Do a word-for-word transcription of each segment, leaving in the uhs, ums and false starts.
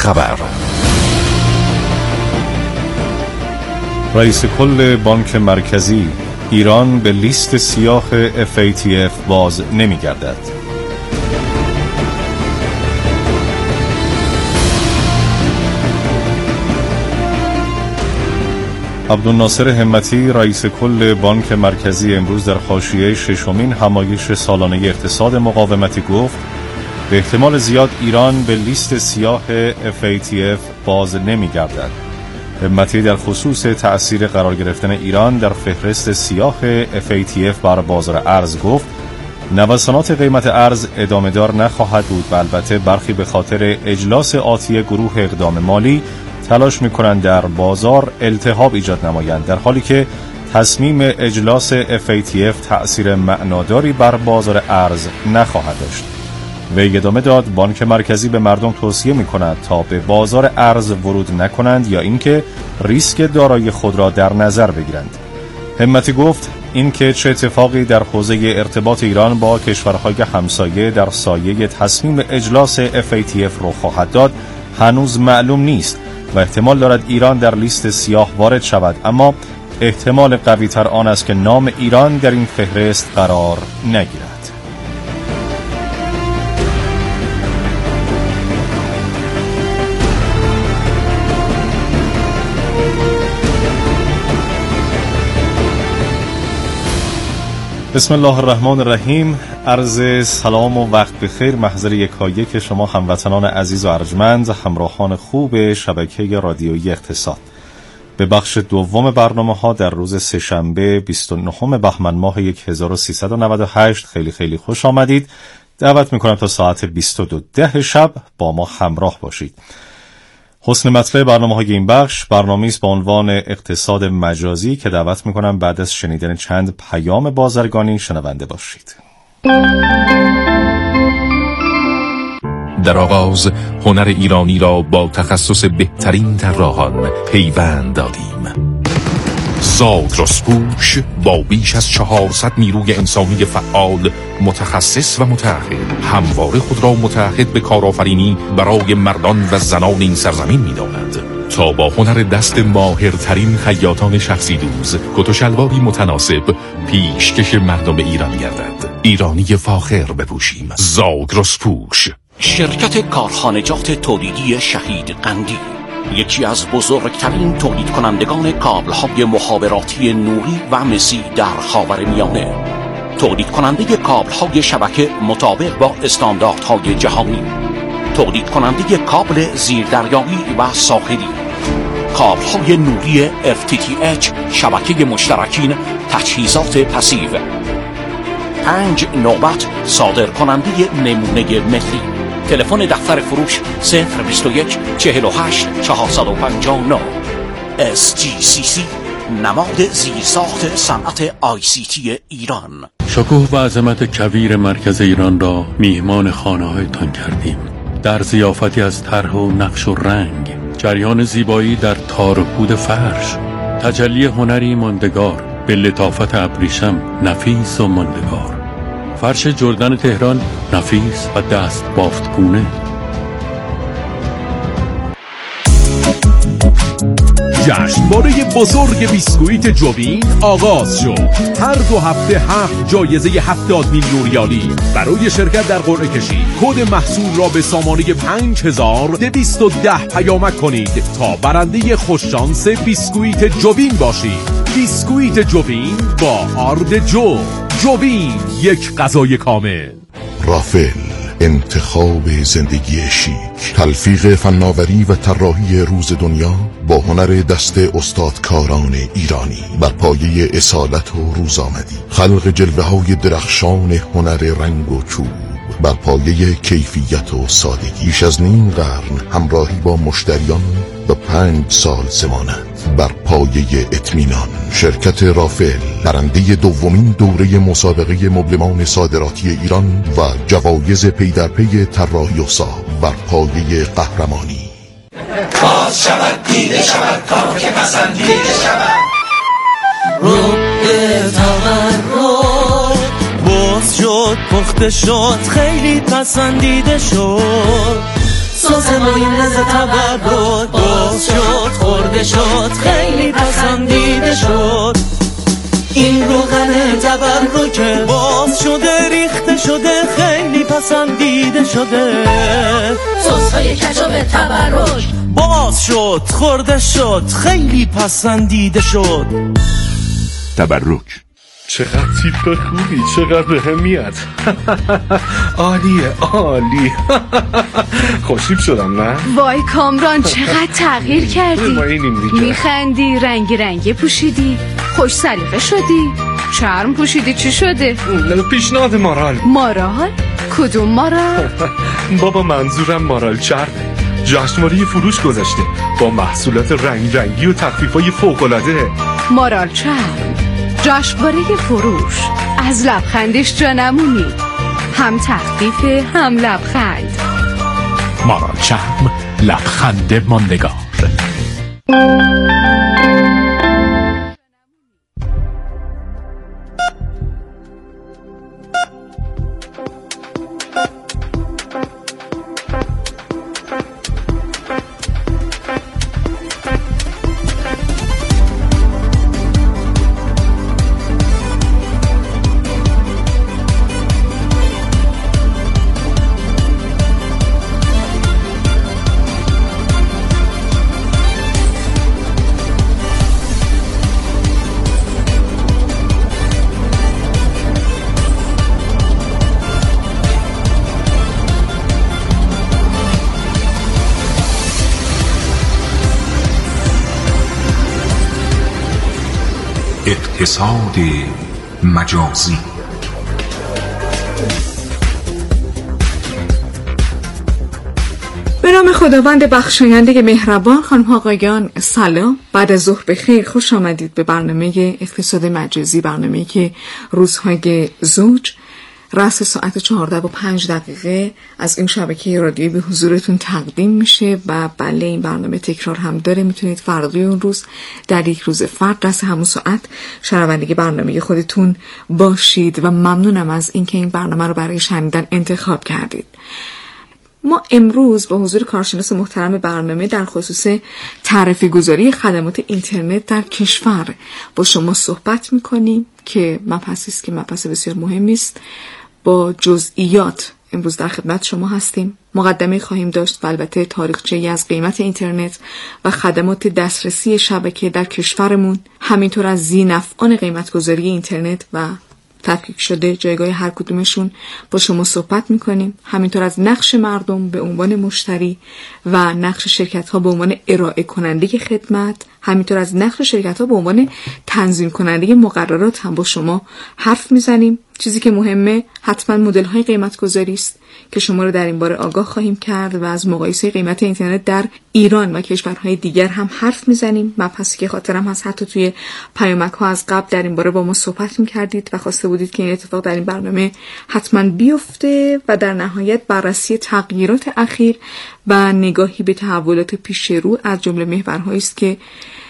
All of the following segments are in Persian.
خبر. رئیس کل بانک مرکزی: ایران به لیست سیاه اف ای تی اف باز نمی‌گردد. عبدالناصر همتی رئیس کل بانک مرکزی امروز در حاشیه ششمین همایش سالانه اقتصاد مقاومتی گفت به احتمال زیاد ایران به لیست سیاه اف ای تی اف باز نمی‌گردد. همتی در خصوص تأثیر قرار گرفتن ایران در فهرست سیاه اف ای تی اف بر بازار ارز گفت نوسانات قیمت ارز ادامه دار نخواهد بود و البته برخی به خاطر اجلاس آتی گروه اقدام مالی تلاش می‌کنند در بازار التهاب ایجاد نمایند، در حالی که تصمیم اجلاس اف ای تی اف تأثیر معناداری بر بازار ارز نخواهد داشت. وی ادامه داد بانک مرکزی به مردم توصیه می‌کند تا به بازار ارز ورود نکنند یا اینکه ریسک دارایی خود را در نظر بگیرند. همتی گفت اینکه چه اتفاقی در حوزه ارتباط ایران با کشورهای همسایه در سایه تصمیم اجلاس اف ای تی اف رو خواهد داد هنوز معلوم نیست و احتمال دارد ایران در لیست سیاه وارد شود، اما احتمال قوی تر آن است که نام ایران در این فهرست قرار نگیرد. بسم الله الرحمن الرحیم. عرض سلام و وقت بخیر محضر یکایک شما هموطنان عزیز و ارجمند، همراهان خوب شبکه رادیویی اقتصاد. به بخش دوم برنامه ها در روز سه‌شنبه بیست و نهم بهمن ماه هزار و سیصد و نود و هشت خیلی خیلی خوش آمدید. دعوت میکنم تا ساعت بیست و دو ده شب با ما همراه باشید. حسن مطلع برنامه های این بخش برنامه است با عنوان اقتصاد مجازی که دعوت میکنم بعد از شنیدن چند پیام بازرگانی شنونده باشید. در آغاز هنر ایرانی را با تخصص بهترین طراحان پیوند دادیم. زاگرس پوش با بیش از چهارصد نیروی انسانی فعال، متخصص و متعهد، همواره خود را متعهد به کارآفرینی برای مردان و زنان این سرزمین می‌داند تا با هنر دست ماهرترین خیاطان شخصی دوز کت و شلواری متناسب پیشکش مردم ایران گردد. ایرانی فاخر بپوشیم. زاگرس پوش. شرکت کارخانجات تولیدی شهید قندی، یکی از بزرگترین تولید کنندگان کابل‌های مخابراتی نوری و مسی در خاورمیانه، تولید کننده کابل‌های شبکه مطابق با استانداردهای جهانی، تولید کننده کابل زیردریایی و ساحلی، کابل‌های نوری اف تی تی اچ، شبکه مشترکین، تجهیزات پسیو. پنج نوبت صادر کننده نمونه ملی. تلفن دفتر فروش صفر بیست و یک چهل و هشت چهارصد و پنجاه و نه. اس جی سی سی، نماد زیرساخت صنعت آی سی تی ایران. شکوه و عظمت کویر مرکز ایران را میهمان خانه‌هایتان کردیم. در ضیافتی از طرح و نقش و رنگ، جریان زیبایی در تار و پود فرش، تجلی هنری ماندگار به لطافت ابریشم نفیس و ماندگار. فرش جردن تهران نفیس و دست بافتگونه. جشنواره بزرگ بیسکویت جوین آغاز شد. هر دو هفته هفت جایزه هفتاد میلیون ریالی. برای شرکت در قرعه کشی کد محصول را به سامانه پنج هزار دویست و ده پیامک کنید تا برنده خوششانس بیسکویت جوین باشید. بیسکویت جوین با آرد جو. جوین، یک غذای کامل. رافل، انتخاب زندگی شیک. تلفیق فناوری و طراحی روز دنیا با هنر دست استادکاران ایرانی بر پایه اصالت و روزآمدی. خلق جلوه‌های درخشان هنر رنگ و چوب بر پایه کیفیت و سادگی. بیش از نیم قرن همراهی با مشتریان و پنج سال ضمانت بر پایه اطمینان. شرکت رافل برنده دومین دوره مسابقه مبلمان صادراتی ایران و جوایز پی در پی طراحی و ساخت بر پایه قهرمانی. باز شود دیده شود کار که پسندیده شود. رو به تورم باز شد پخته شد خیلی پسندیده شد. سازمانیم نزد تبرک باز شد خورده شد خیلی پسندیده شد این روغن تبرکه باز شده ریخته شده خیلی پسندیده شده سس‌های کچاپ تبرک باز شد خورده شد خیلی پسندیده شد تبرک. چقدر تیپ خوبی، چقدر به هم میاد. عالیه عالی. خوشیب شدم نه؟ وای کامران چقدر تغییر کردی. ما اینیم دیگه. میخندی، رنگی رنگی پوشیدی، خوش سلیقه شدی، چرم پوشیدی، چی شده؟ پیشنهاد مارال. مارال؟ کدوم مارال؟ بابا منظورم مارال چرمه. جشنواره فروش گذاشته با محصولات رنگ رنگی و تخفیفای فوق‌العاده. مارال چرم، جشنواره فروش، از لبخندش جا نمونی، هم تخفیف هم لبخند. مارال چرم، لبخند ماندگار. اقتصاد مجازی. به نام خداوند بخشاینده مهربان. خانم آقایان سلام، بعد از ظهر بخیر، خوش آمدید به برنامه اقتصاد مجازی، برنامه‌ای که روزهای زوج رأس ساعت چهارده و پنج دقیقه از این شبکه رادیویی به حضورتون تقدیم میشه و بله این برنامه تکرار هم داره. میتونید فردای اون روز در یک روز فرد رأس همون ساعت شنونده برنامه خودتون باشید و ممنونم از اینکه این برنامه رو برای شنیدن انتخاب کردید. ما امروز با حضور کارشناس محترم برنامه در خصوص تعرفه گذاری خدمات اینترنت در کشور با شما صحبت میکنیم که مبحثی است که مبحث بسیار مهمی است. با جزئیات امروز در خدمت شما هستیم. مقدمه خواهیم داشت و البته تاریخچه‌ای از قیمت اینترنت و خدمات دسترسی شبکه در کشورمون، همینطور از ذی‌نفعان قیمت‌گذاری اینترنت و تفکیک شده جایگاه هر کدومشون با شما صحبت میکنیم. همینطور از نقش مردم به عنوان مشتری و نقش شرکت ها به عنوان ارائه کننده خدمت، همینطور از نقش شرکت ها به عنوان تنظیم کننده مقررات هم با شما حرف میزنیم. چیزی که مهمه حتما مدل های قیمت گذاری است که شما رو در این باره آگاه خواهیم کرد و از مقایسه قیمت اینترنت در ایران و کشورهای دیگر هم حرف میزنیم. مبحثی که خاطرم هست حتی توی پیامک ها از قبل در این باره با ما صحبت میکردید و خواسته بودید که این اتفاق در این برنامه حتما بیفته و در نهایت بررسی تغییرات اخیر و نگاهی به تحولات پیش رو از جمله محورهایی است که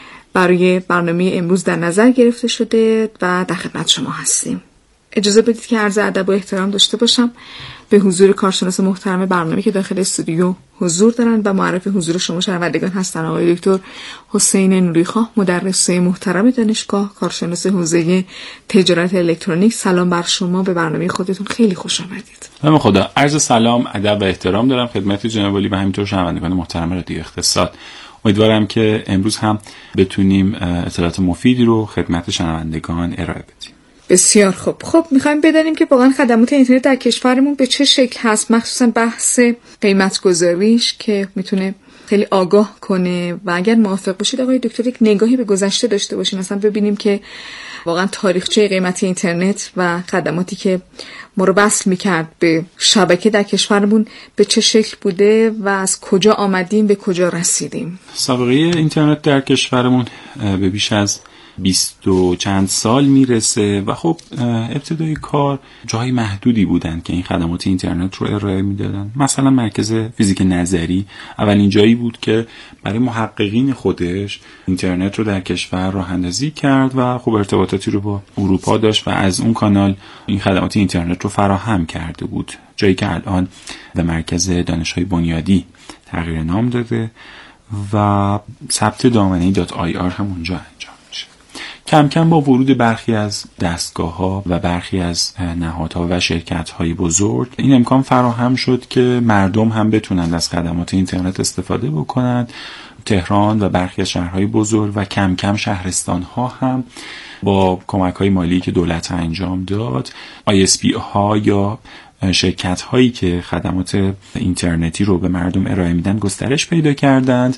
برای برنامه امروز در نظر گرفته شده و در خدمت شما هستیم. اجازه بدید که عرض ادب و احترام داشته باشم به حضور کارشناس محترم برنامه که داخل استودیو حضور دارند و معرف حضور شما شنوندگان هستند. آقای دکتر حسین نوریخواه، مدرسه محترم دانشگاه، کارشناس حوزه تجارت الکترونیک. سلام بر شما، به برنامه خودتون خیلی خوش آمدید. من خدا عرض سلام، ادب و احترام دارم خدمت جناب عالی و همینطور شنوندگان محترم رادیو اقتصاد. امیدوارم که امروز هم بتونیم اطلاعات مفیدی رو خدمت شنوندگان ارائه بدیم. بسیار خوب. خب میخوایم بدانیم که واقعا خدمات اینترنت در کشورمون به چه شکل هست، مخصوصا بحث قیمت گذاریش که میتونه خیلی آگاه کنه و اگر موافق باشید آقای دکتر یک نگاهی به گذشته داشته باشیم، مثلا ببینیم که واقعا تاریخچه قیمت اینترنت و خدماتی که ما رو وصل میکرد به شبکه در کشورمون به چه شکل بوده و از کجا آمدیم به کجا رسیدیم. سابقه اینترنت در کشورمون به بیش از بیست و چند سال میرسه و خب ابتدای کار جای محدودی بودن که این خدمات اینترنت رو ارائه میدادن. مثلا مرکز فیزیک نظری اولین جایی بود که برای محققین خودش اینترنت رو در کشور راه اندازی کرد و خب ارتباطاتی رو با اروپا داشت و از اون کانال این خدمات اینترنت رو فراهم کرده بود، جایی که الان به مرکز دانش‌های بنیادی تغییر نام داده و ثبت دامنه .ir هم اونجا انجام میشه. کم کم با ورود برخی از دستگاه‌ها و برخی از نهادها و شرکت‌های بزرگ این امکان فراهم شد که مردم هم بتونند از خدمات اینترنت استفاده بکنند. تهران و برخی از شهرهای بزرگ و کم کم شهرستان‌ها هم با کمک‌های مالی که دولت انجام داد، آی اس پی ها یا شرکت هایی که خدمات اینترنتی رو به مردم ارائه میدن گسترش پیدا کردند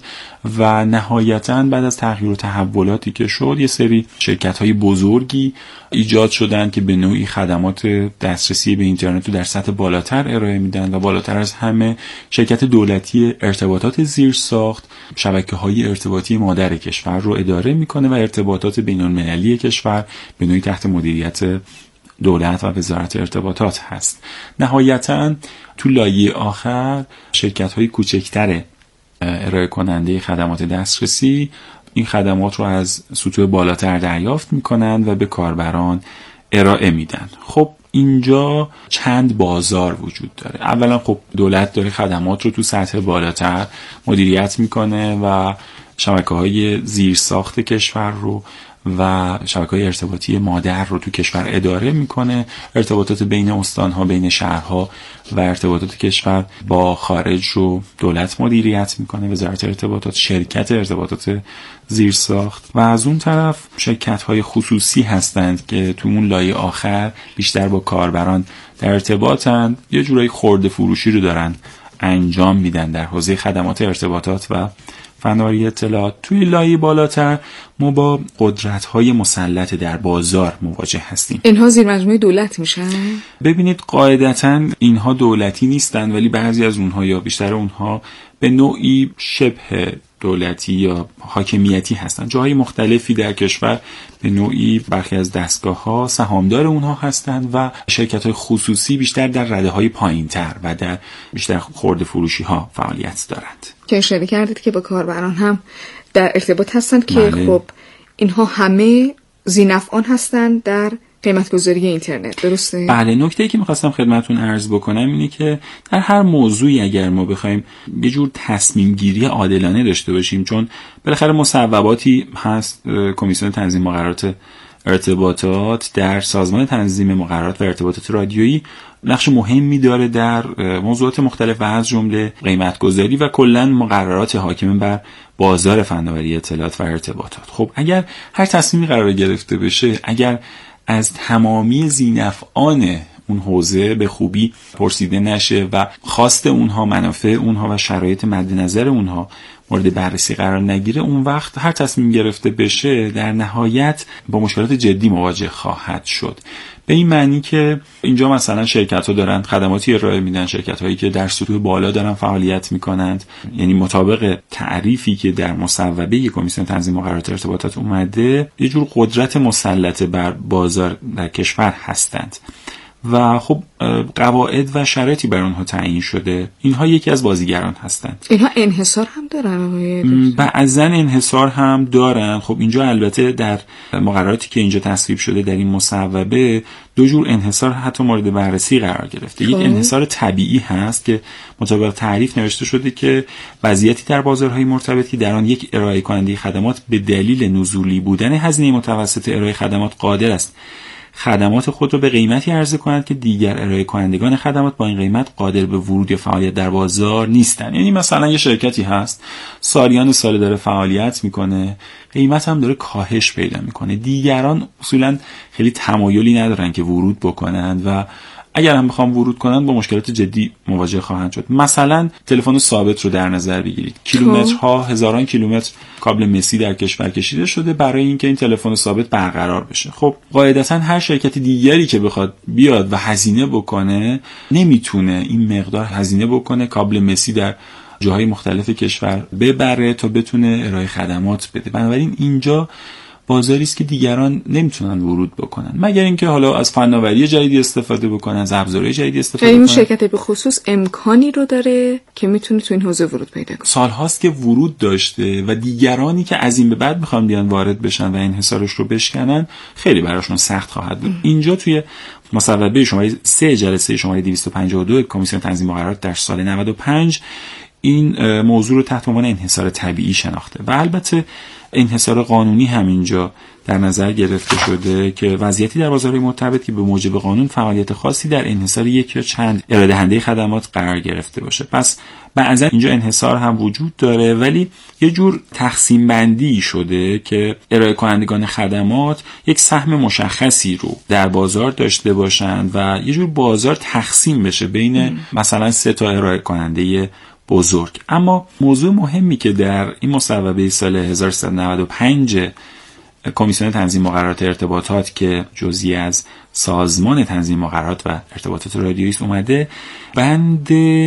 و نهایتاً بعد از تغییر و تحولاتی که شد یه سری شرکت های بزرگی ایجاد شدند که به نوعی خدمات دسترسی به اینترنت رو در سطح بالاتر ارائه میدن و بالاتر از همه شرکت دولتی ارتباطات زیرساخت شبکه‌های ارتباطی مادر کشور رو اداره میکنه و ارتباطات بین‌المللی کشور به نوعی تحت مدیریت دولت و وزارت ارتباطات هست. نهایتاً تو لایه آخر شرکت‌های کوچکتر ارائه کننده خدمات دسترسی این خدمات رو از سطوح بالاتر دریافت میکنن و به کاربران ارائه میدن. خب اینجا چند بازار وجود داره. اولا خب دولت داره خدمات رو تو سطح بالاتر مدیریت میکنه و شبکه‌های زیرساخت کشور رو و شبکه‌های ارتباطی مادر رو تو کشور اداره میکنه. ارتباطات بین استان‌ها، بین شهرها و ارتباطات کشور با خارج رو دولت مدیریت میکنه، وزارت ارتباطات، شرکت ارتباطات زیرساخت. و از اون طرف شرکت‌های خصوصی هستند که تو اون لایه آخر بیشتر با کاربران در ارتباطند، یه جورایی خرده فروشی رو دارن انجام میدن در حوزه خدمات ارتباطات و فناوری اطلاعات. توی لایه بالاتر ما با قدرت‌های مسلط در بازار مواجه هستیم. اینها زیر مجموعه دولت میشن؟ ببینید قاعدتاً اینها دولتی نیستن، ولی بعضی از اونها یا بیشتر اونها به نوعی شبه دولتی یا حاکمیتی هستن. جاهای مختلفی در کشور به نوعی برخی از دستگاه‌ها سهامدار اونها هستند و شرکت‌های خصوصی بیشتر در رده‌های پایین‌تر و در بیشتر خرده فروشی‌ها فعالیت دارند. که اشاره کردید که با کاربران هم در ارتباط هستند که بله. خب اینها همه ذی‌نفعان هستند در قیمت‌گذاری اینترنت، درسته؟ بله. نکته‌ای که می‌خواستم خدمتتون عرض بکنم اینه که در هر موضوعی اگر ما بخوایم یه جور تصمیم گیری عادلانه داشته باشیم، چون بالاخره مصوباتی هست، کمیسیون تنظیم مقررات ارتباطات در سازمان تنظیم مقررات و ارتباطات رادیویی نقش مهمی داره در موضوعات مختلف و از جمله قیمت‌گذاری و کلاً مقررات حاکم بر بازار فناوری اطلاعات و ارتباطات. خب اگر هر تصمیمی قرار گرفته بشه، اگر از تمامی ذی‌نفعان اون حوزه به خوبی پرسیده نشه و خواست اونها، منافع اونها و شرایط مد نظر اونها مورد بررسی قرار نگیره، اون وقت هر تصمیم گرفته بشه در نهایت با مشکلات جدی مواجه خواهد شد. به این معنی که اینجا مثلا شرکت‌ها دارن خدماتی ارائه میدن، شرکت‌هایی که در سطوح بالا دارن فعالیت میکنند، یعنی مطابق تعریفی که در مصوبه کمیسیون تنظیم مقررات ارتباطات اومده یه جور قدرت مسلط بر بازار در کشور هستند و خب قواعد و شرایطی بر اونها تعیین شده. اینها یکی از بازیگران هستند. اینها انحصار هم دارن؟ بعضا انحصار هم دارن. خب اینجا البته در مقرراتی که اینجا تصویب شده در این مصوبه دو جور انحصار حتی مورد بررسی قرار گرفته. یک انحصار طبیعی هست که مطابق تعریف نوشته شده که وضعیتی در بازارهای مرتبطی در آن یک ارائه کننده خدمات به دلیل نزولی بودن هزینه متوسط ارائه خدمات قادر است خدمات خود را به قیمتی عرضه کند که دیگر ارائه کنندگان خدمات با این قیمت قادر به ورود یا فعالیت در بازار نیستند. یعنی مثلا یه شرکتی هست سالیان سال داره فعالیت میکنه، قیمت هم داره کاهش پیدا میکنه، دیگران اصولا خیلی تمایلی ندارن که ورود بکنند و اگر هم بخوام ورود کنن با مشکلات جدی مواجه خواهند شد. مثلا تلفن ثابت رو در نظر بگیرید. کیلومترها، هزاران کیلومتر کابل مسی در کشور کشیده شده برای اینکه این تلفن ثابت برقرار بشه. خب قاعدتا هر شرکت دیگری که بخواد بیاد و هزینه بکنه نمیتونه این مقدار هزینه بکنه کابل مسی در جاهای مختلف کشور ببره تا بتونه ارائه خدمات بده. بنابراین اینجا بازاری است که دیگران نمیتونن ورود بکنن مگر اینکه حالا از فناوری جدیدی استفاده بکنن، از ابزارهای جدیدی استفاده کنن. این شرکت به خصوص امکانی رو داره که میتونه تو این حوزه ورود پیدا کنه. سالهاست که ورود داشته و دیگرانی که از این به بعد میخوان بیان وارد بشن و انحصارش رو بشکنن خیلی براشون سخت خواهد بود. اینجا توی مصوبه شماره سه جلسه شماره دویست و پنجاه و دو کمیسیون تنظیم مقررات در سال نود و پنج این موضوع رو تحت عنوان انحصار طبیعی شناخته و البته انحصار قانونی همینجا در نظر گرفته شده که وضعیتی در بازارهای مرتبط که به موجب قانون فعالیت خاصی در انحصار یک یا چند ارائه دهنده خدمات قرار گرفته باشه. پس بعضا اینجا انحصار هم وجود داره، ولی یه جور تقسیم بندی شده که ارائه کنندگان خدمات یک سهم مشخصی رو در بازار داشته باشند و یه جور بازار تقسیم بشه بین ام. مثلا سه تا ارائه کننده بزرگ. اما موضوع مهمی که در این مصوبه سال هزار و سیصد و نود و پنج کمیسیون تنظیم مقررات ارتباطات که جزئی از سازمان تنظیم مقررات و ارتباطات رادیویی اومده، بند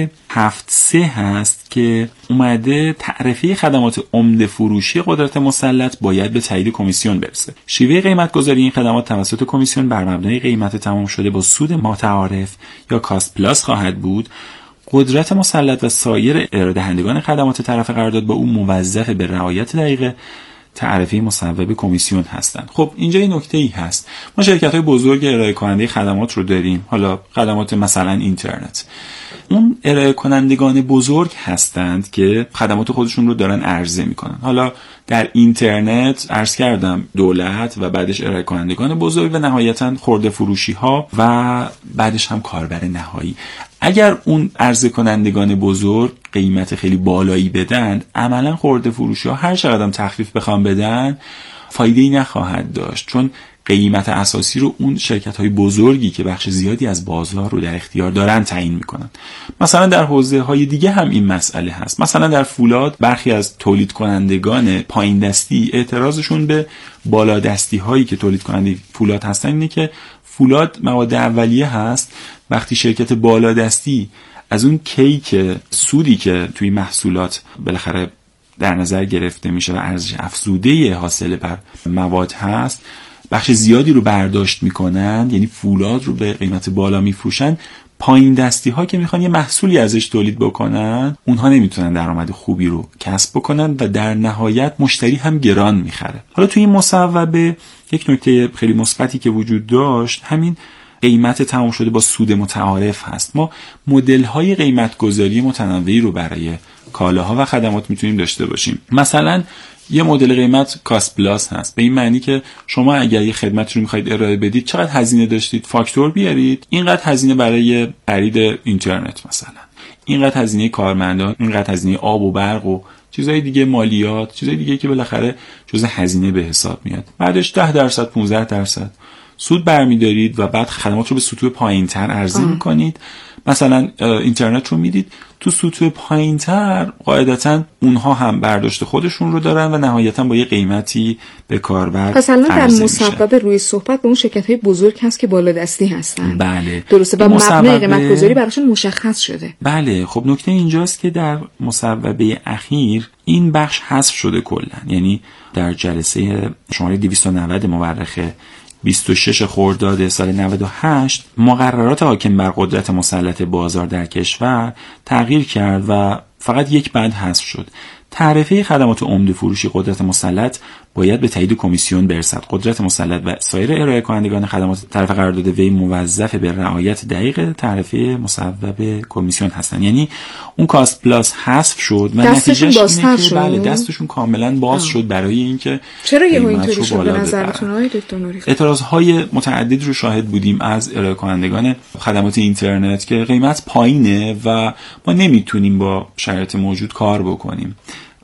هفت سه هست که اومده تعرفه خدمات عمده فروشی قدرت مسلط باید به تایید کمیسیون برسه. شیوه قیمت گذاری این خدمات توسط کمیسیون بر مبنای قیمت تمام شده با سود متعارف یا کاست پلاس خواهد بود. قدرت مسلط و سایر ارائه دهندگان خدمات طرف قرارداد با اون موظف به رعایت دقیق تعرفه مصوبه کمیسیون هستند. خب اینجا این نکته ای هست، ما شرکت‌های بزرگ ارائه کننده خدمات رو داریم، حالا خدمات مثلا اینترنت. اون ارائه کنندگان بزرگ هستند که خدمات خودشون رو دارن عرضه میکنن. حالا در اینترنت عرض کردم دولت و بعدش ارائه کنندگان بزرگ و نهایتاً خرده فروشی ها و بعدش هم کاربر نهایی. اگر اون عرضه کنندگان بزرگ قیمت خیلی بالایی بدن، عملاً خرده فروشی ها هر چقدر هم تخفیف بخوام بدن فایده‌ای نخواهد داشت، چون قیمت اساسی رو اون شرکت‌های بزرگی که بخش زیادی از بازار رو در اختیار دارن تعیین میکنن. مثلا در حوزه‌های دیگه هم این مسئله هست. مثلا در فولاد برخی از تولید کنندگان پایین دستی اعتراضشون به بالا دستی هایی که تولید کننده فولاد هستن اینه که فولاد مواد اولیه هست، وقتی شرکت بالا دستی از اون کیک سودی که توی محصولات بالاخره در نظر گرفته میشه و ارزش افزوده حاصل بر مواد هست بخش زیادی رو برداشت میکنن، یعنی فولاد رو به قیمت بالا میفروشن، پایین دستی ها که میخوان یه محصولی ازش تولید بکنن اونها نمیتونن درآمد خوبی رو کسب بکنن و در نهایت مشتری هم گران میخره. حالا توی این مصوبه یک نکته خیلی مثبتی که وجود داشت همین قیمت تمام شده با سود متعارف هست. ما مدل های قیمت گذاری متنوعی رو برای کالاها و خدمات میتونیم داشته باشیم. مثلا یه مدل قیمت کاست پلاس هست، به این معنی که شما اگر یه خدمتی رو میخواید ارائه بدید چقدر هزینه داشتید فاکتور بیارید، اینقدر هزینه برای خرید اینترنت، مثلا اینقدر هزینه کارمندان، اینقدر هزینه آب و برق و چیزای دیگه، مالیات، چیزای دیگه که بالاخره جزء هزینه به حساب میاد. بعدش ده درصد پانزده درصد سود برمیدارید و بعد خدمات رو به سطوح پایین‌تر عرضه میکنید. مثلا اینترنت رو میدید تو سطوح پایین‌تر، قاعدتاً اونها هم برداشت خودشون رو دارن و نهایتاً با یه قیمتی به کاربر پس الان در مصوبه روی صحبت به اون شرکت‌های بزرگ هست که بالا دستی هستن. بله درسته، و مبنای قیمت گذاری براشون مشخص شده. بله. خب نکته اینجاست که در مصوبه اخیر این بخش حذف شده کلاً، یعنی در جلسه شماره دویست و نود مورخه بیست و شش خرداد سال نود و هشت مقررات حاکم بر قدرت مسلط بازار در کشور تغییر کرد و فقط یک بند حذف شد. تعرفه خدمات عمده فروشی قدرت مسلط باید به تایید کمیسیون برسد. قدرت مسلط و سایر ارائه کنندگان خدمات طرف قرارداد وی موظف به رعایت دقیق تعرفه مصوبه کمیسیون هستند. یعنی اون کاست پلاس حذف شد و نتیجهش اینه که بله دستشون کاملا باز آه. شد برای اینکه چرا یه اینطوری شد به نظرتون آقای دکتر نوری؟ اعتراضهای متعدد رو شاهد بودیم از ارائه کنندگان خدمات اینترنت که قیمت پایینه و ما نمیتونیم با شرایط موجود کار بکنیم.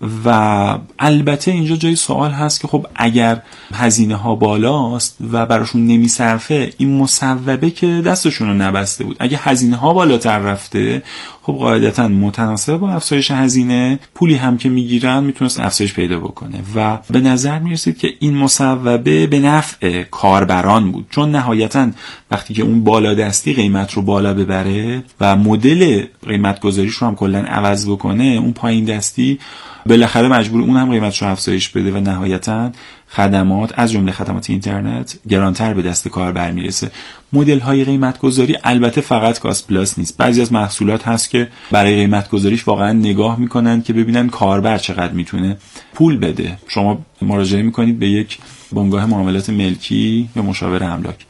و البته اینجا جای سوال هست که خب اگر هزینه ها بالاست و براشون نمیصرفه، این مصوبه که دستشون رو نبسته بود. اگه هزینه ها بالاتر رفته، خب قاعدتا متناسب با افزایش هزینه پولی هم که میگیرن میتونست افزایش پیدا بکنه و به نظر میرسید که این مصوبه به نفع کاربران بود، چون نهایتا وقتی که اون بالا دستی قیمت رو بالا ببره و مدل قیمت گذاریش رو هم کلا عوض بکنه، اون پایین دستی بالاخره مجبور اون هم قیمتش رو افزایش بده و نهایتاً خدمات از جمله خدمات اینترنت گرانتر به دست کاربر میرسه. مدل های قیمت گذاری البته فقط کاست پلاس نیست، بعضی از محصولات هست که برای قیمت گذاریش واقعا نگاه میکنن که ببینن کاربر چقدر میتونه پول بده. شما مراجعه میکنید به یک بنگاه معاملات ملکی یا مشاور املاک،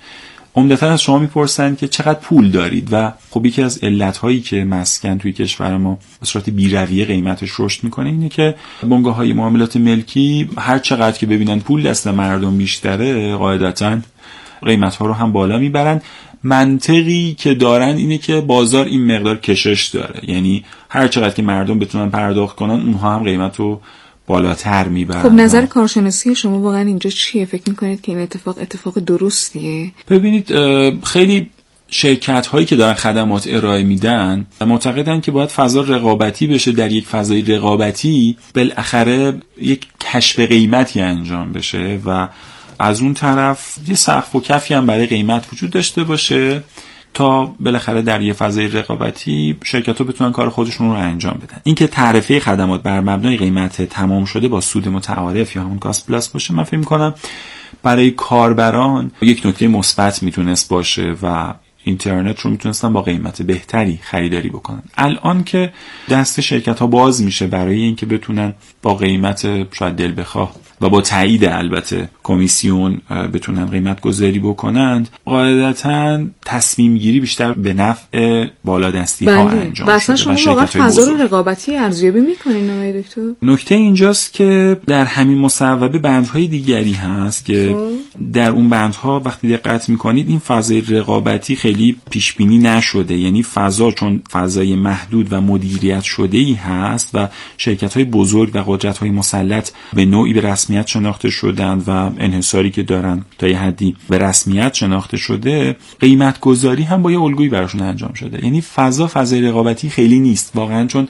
عمدتاً از شما میپرسن که چقدر پول دارید و خب یکی از علت‌هایی که مسکن توی کشور ما به صورت بی‌رویه قیمتش رشد میکنه اینه که بنگاه‌های معاملات ملکی هر چقدر که ببینن پول دست مردم بیشتره قاعدتاً قیمت‌ها رو هم بالا میبرن. منطقی که دارن اینه که بازار این مقدار کشش داره، یعنی هر چقدر که مردم بتونن پرداخت کنن اونها هم قیمت رو بالاتر میبرن. خب نظر کارشناسی شما واقعا اینجا چیه؟ فکر میکنید که این اتفاق اتفاق درستیه؟ ببینید خیلی شرکت هایی که دارن خدمات ارائه میدن معتقدن که باید فضا رقابتی بشه، در یک فضای رقابتی بالاخره یک کشف قیمتی انجام بشه و از اون طرف یه سقف و کفی هم برای قیمت وجود داشته باشه تا بالاخره در یه فضای رقابتی شرکت‌ها بتونن کار خودشون رو انجام بدن. اینکه تعرفه خدمات بر مبنای قیمت تمام شده با سود متعارف یا همون کاست پلاس باشه، من فکر می‌کنم برای کاربران یک نکته مثبت میتونست باشه و اینترنت رو میتونستن با قیمت بهتری خریداری بکنن. الان که دست شرکت‌ها باز میشه برای اینکه بتونن با قیمت شاید دل بخواه و با تایید البته کمیسیون بتونن قیمت گذاری بکنند، قاعدتاً تصمیم گیری بیشتر به نفع بالادستی ها بله. انجام شده. اصلا شما واقعا فضا رو رقابتی ارزیابی میکنین آقای دکتر؟ نکته اینجاست که در همین مصوبه بندهای دیگری هست که در اون بندها وقتی دقت میکنید این فضای رقابتی خیلی پیش بینی نشده، یعنی فضا چون فضای محدود و مدیریت شده‌ای هست و شرکت‌های بزرگ و قدرت‌های مسلط به نوعی به رسمیت شناخته شدند و انحصاری که دارن تا یه حدی به رسمیت شناخته شده، قیمت گذاری هم با یه الگویی براشون انجام شده. یعنی فضا فضای رقابتی خیلی نیست واقعا، چون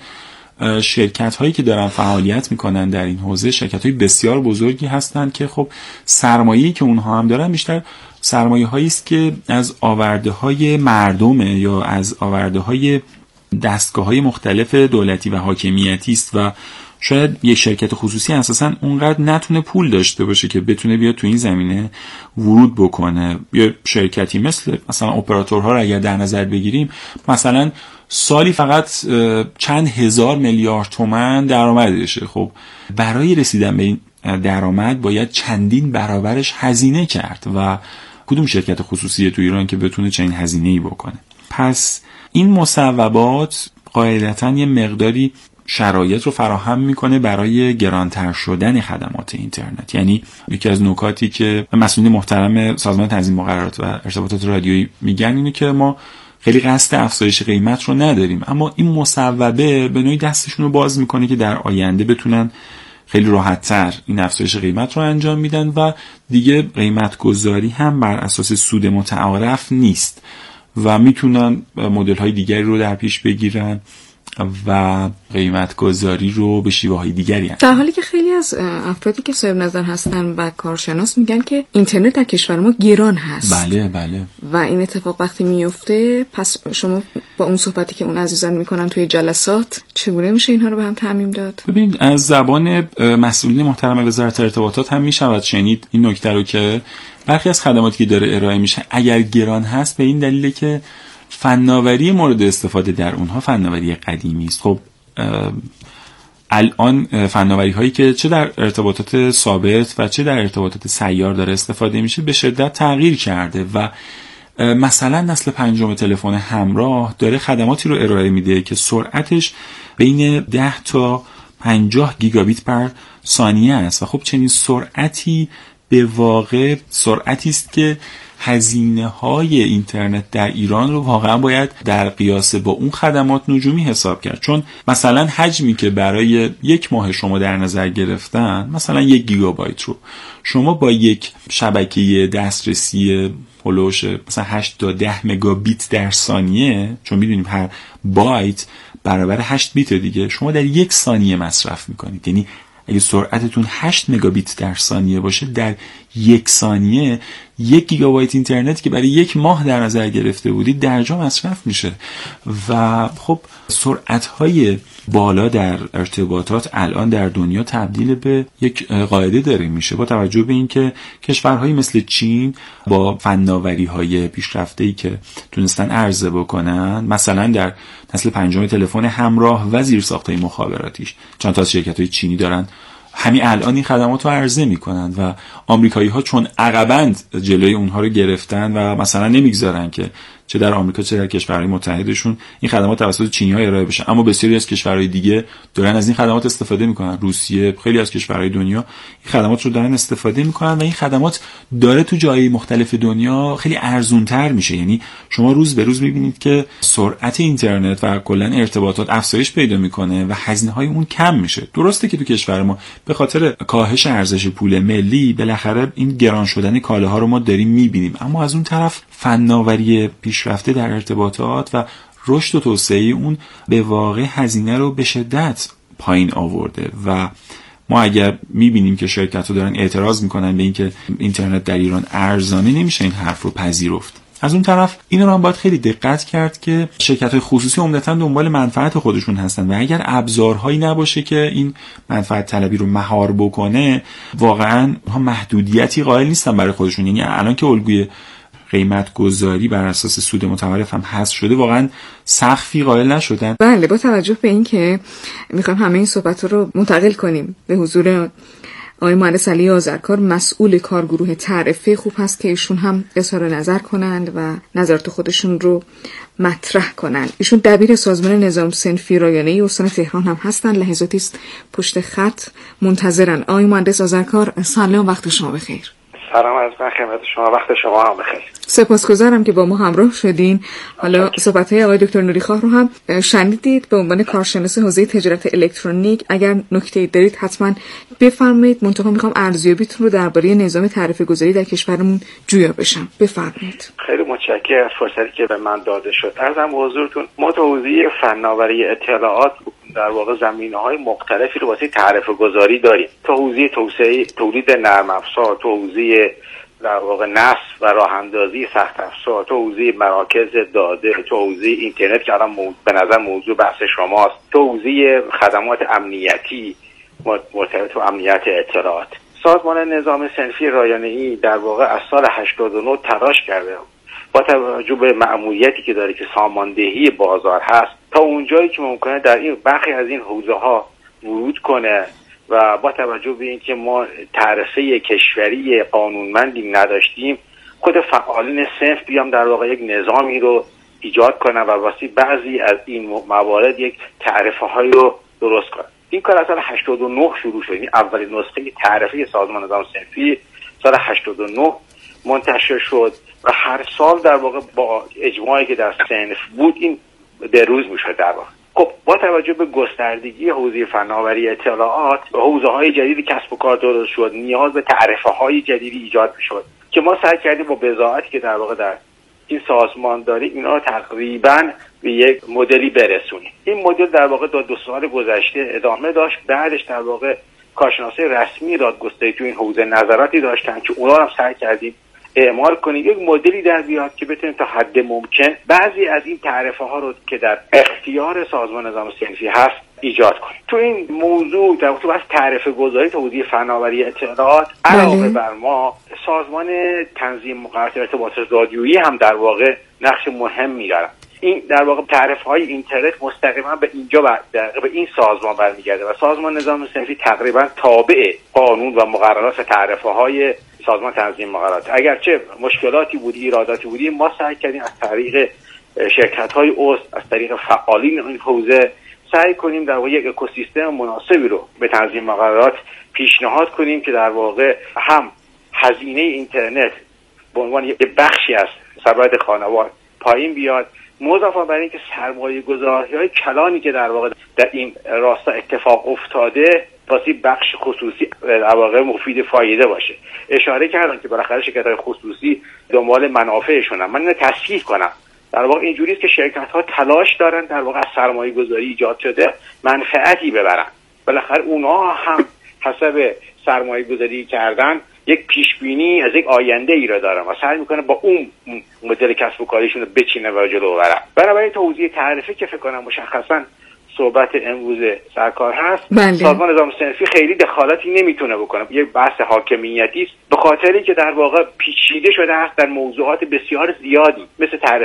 شرکت هایی که دارن فعالیت میکنن در این حوزه شرکت های بسیار بزرگی هستن که خب سرمایه‌ای که اونها هم دارن بیشتر سرمایه هایی است که از آورده های مردمه یا از آورده های دستگاه های مختلف دولتی و حاکمیتی است و شاید یک شرکت خصوصی اساساً اونقدر نتونه پول داشته باشه که بتونه بیاد تو این زمینه ورود بکنه. یا شرکتی مثل مثلا اپراتورها رو اگر در نظر بگیریم، مثلا سالی فقط چند هزار میلیارد تومان درآمدشه. خب برای رسیدن به این درآمد باید چندین برابرش هزینه کرد و کدوم شرکت خصوصی تو ایران که بتونه چنین هزینه‌ای بکنه؟ پس این مصوبات قاعدتاً یه مقداری شرایط رو فراهم میکنه برای گرانتر شدن خدمات اینترنت. یعنی یکی از نکاتی که مسئولین محترم سازمان تنظیم مقررات و ارتباطات رادیویی میگن اینه که ما خیلی قصد افزایش قیمت رو نداریم، اما این مصوبه به نوعی دستشون رو باز میکنه که در آینده بتونن خیلی راحت‌تر این افزایش قیمت رو انجام میدن و دیگه قیمت گذاری هم بر اساس سود متعارف نیست و میتونن مدل‌های دیگری رو در پیش بگیرن و قیمت گذاری رو به شیوه های دیگری هم. در حالی که خیلی از افرادی که صاحب نظر هستن و کارشناس میگن که اینترنت در کشور ما گران هست. بله بله. و این اتفاق وقتی میفته، پس شما با اون صحبتی که اون عزیزان میکنن توی جلسات چگونه میشه اینها رو به هم تعمیم داد؟ ببینید از زبان مسئولین محترم وزارت ارتباطات هم میشود شنید این نکته رو که برخی از خدماتی که داره ارائه میشه اگر گران هست به این دلیله که فناوری مورد استفاده در اونها فناوری قدیمی است. خب الان فناوری هایی که چه در ارتباطات ثابت و چه در ارتباطات سیار داره استفاده میشه به شدت تغییر کرده و مثلا نسل پنجم تلفن همراه داره خدماتی رو ارائه میده که سرعتش بین ده تا پنجاه گیگابیت پر ثانیه است و خب چنین سرعتی به واقع سرعتی است که هزینه های اینترنت در ایران رو واقعا باید در قیاس با اون خدمات نجومی حساب کرد، چون مثلا حجمی که برای یک ماه شما در نظر گرفتن، مثلا یک گیگابایت رو شما با یک شبکه دسترسی هلوش مثلا هشت تا ده مگابیت در ثانیه، چون میدونیم هر بایت برابر هشت بیت دیگه، شما در یک ثانیه مصرف میکنید. یعنی اگه سرعتتون هشت مگابیت در ثانیه باشه، در یک ثانیه یک گیگابایت اینترنت که برای یک ماه در نظر گرفته بودید درجا مصرف میشه و خب سرعت‌های بالا در ارتباطات الان در دنیا تبدیل به یک قاعده داره میشه، با توجه به اینکه کشورهایی مثل چین با فناوری‌های پیشرفته‌ای که تونستن عرضه بکنن، مثلا در نسل پنجم تلفن همراه و زیرساخت‌های مخابراتیش چند تا از شرکت‌های چینی دارن همین الان این خدمات رو عرضه میکنن و آمریکایی ها چون عقبند جلوی اونها رو گرفتن و مثلا نمیگذارن که چه در آمریکا چه در کشورهای متحدشون این خدمات توسط چینی‌ها ارائه بشه، اما بسیاری از کشورهای دیگه دارن از این خدمات استفاده میکنن. روسیه، خیلی از کشورهای دنیا این خدمات رو دارن استفاده میکنن و این خدمات داره تو جاهای مختلف دنیا خیلی ارزان‌تر میشه. یعنی شما روز به روز میبینید که سرعت اینترنت و کلا ارتباطات افزایش پیدا میکنه و هزینه‌های اون کم میشه. درسته که تو کشور ما به خاطر کاهش ارزش پول ملی بالاخره این گران شدن کالاها رو ما داریم میبینیم، اما از اون طرف فناوری پیشرفته در ارتباطات و رشد و توسعه اون به واقع هزینه رو به شدت پایین آورده و ما اگر میبینیم که شرکت‌ها دارن اعتراض میکنن به اینکه اینترنت در ایران ارزانه، نمیشه این حرف رو پذیرفت. از اون طرف این رو هم باید خیلی دقت کرد که شرکت‌های خصوصی عمدتاً دنبال منفعت خودشون هستن و اگر ابزارهایی نباشه که این منفعت طلبی رو مهار بکنه، واقعاً ها محدودیتی قائل نیستن برای خودشون. یعنی الان که الگوی قیمت گذاری بر اساس سود متعارف هم حذف شده، واقعا سقفی قائل نشدن. بله، با توجه به این که میخوام همه این صحبت رو منتقل کنیم به حضور آقای مهندس علی آذرکار، مسئول کارگروه تعرفه، خوب هست که ایشون هم اظهار نظر کنند و نظرات خودشون رو مطرح کنند. ایشون دبیر سازمان نظام صنفی رایانه‌ای استان تهران هم هستند. لحظاتی است پشت خط منتظرن. آقای مهندس آذرکار، سلام، وقت شما بخیر. سلام از من خدمت شما، وقت شما هم بخیر. سپاسگزارم که با ما همراه شدین. حالا صحبت‌های آقای دکتر نوریخواه رو هم شنیدید. به عنوان کارشناس حوزه تجارت الکترونیک اگر نکته‌ای دارید حتما بفرمایید. منتها میخوام ارزیابیتون رو درباره نظام تعرفه گذاری در کشورمون جویا بشم. بفرمایید. خیلی متشکرم از فرصتی که به من داده شد. عرضم به حضورتون، ما تو حوزه فناوری اطلاعات در واقع زمینه‌های مختلفی رو واسه تعرفه گذاری داریم. تو حوزه توسعه تولید نرم افزار، تو حوزه در واقع نصب و راه اندازی سخت افزار، تو حوزه مراکز داده، تو حوزه اینترنت که الان به نظر موضوع بحث شماست، تو حوزه خدمات امنیتی مرتبط با امنیت اطلاعات. سازمان نظام صنفی رایانه‌ای در واقع از سال هشتاد و نه تلاش کرده با توجه به مأموریتی که داره که ساماندهی بازار هست تا اونجایی که ممکنه در این برخی از این حوزه ها ورود کنه و با توجه به اینکه ما تعرفه کشوری قانونمندی نداشتیم، خود فعالین صنف بیام در واقع یک نظامی رو ایجاد کنن و واسه بعضی از این موارد یک تعرفه هایی رو درست کنن. این کار از سال هشتاد و نه شروع شد. این اولین نسخه تعرفه سازمان نظام صنفی سال هشتاد و نه منتشر شد و هر سال در واقع با اجماعی که در صنف بود این به روز میشد. در واقع خب با توجه به گستردگی حوزه فناوری اطلاعات و حوزه‌های جدیدی کسب و کار درست شد، نیاز به تعرفه‌های جدیدی ایجاد میشد که ما سعی کردیم با بضاعتی که در واقع در این سازمان داریم اینا رو تقریباً به یک مدلی برسونیم. این مدل در واقع دو, دو سال گذشته ادامه داشت. بعدش در واقع کارشناسای رسمی دادگستری تو این حوزه نظراتی داشتن که اونا هم سعی کردیم اعمال کنیم، یک مدلی در بیاد که بتونیم تا حد ممکن بعضی از این تعرفه ها رو که در اختیار سازمان نظام صنفی هست ایجاد کنیم. تو این موضوع در واقع بحث تعرفه گذاری تو حوزه فناوری اطلاعات علاوه بر ما، سازمان تنظیم مقررات ارتباطات رادیویی هم در واقع نقش مهمی داره. این در واقع تعرفه‌های اینترنت مستقیما به اینجا بر به این سازمان برمیگرده و سازمان نظام صنفی تقریبا تابع قانون و مقررات تعرفه‌های سازمان تنظیم مقررات. اگرچه مشکلاتی بودی، ایراداتی بودی، ما سعی کردیم از طریق شرکت‌های عضو، از طریق فعالین این حوزه سعی کنیم در واقع یک اکوسیستم مناسبی رو به تنظیم مقررات پیشنهاد کنیم که در واقع هم هزینه اینترنت به عنوان یک بخشی از سبد خانوار پایین بیاد، مضافاً بر اینکه سرمایه گذاری‌های کلانی که در واقع در این راستا اتفاق افتاده واسه بخش خصوصی در واقع مفید فایده باشه. اشاره کردن که بالاخره شرکت‌های خصوصی دنبال منافعشونن. من اینو تصحیح کنم. در واقع اینجوریه که شرکت‌ها تلاش دارن در واقع از سرمایه گذاری ایجاد شده منفعتی ببرن. بالاخره اونها هم حسب سرمایه گذاری کردن یک پیشبینی از یک آینده ای را دارن و سعی میکنه با اون مدل کسب و کاریشون رو بچینه و جلو ببرن. بنابراین توزیع تعرفه که فکر کنم مشخصا صحبت امروز سرکار هست، بله. سازمان نظام صنفی خیلی دخالتی نمیتونه بکنه. یک بحث حاکمیتی است به خاطری که در واقع پیچیده شده است در موضوعات بسیار زیادی مثل تعرفه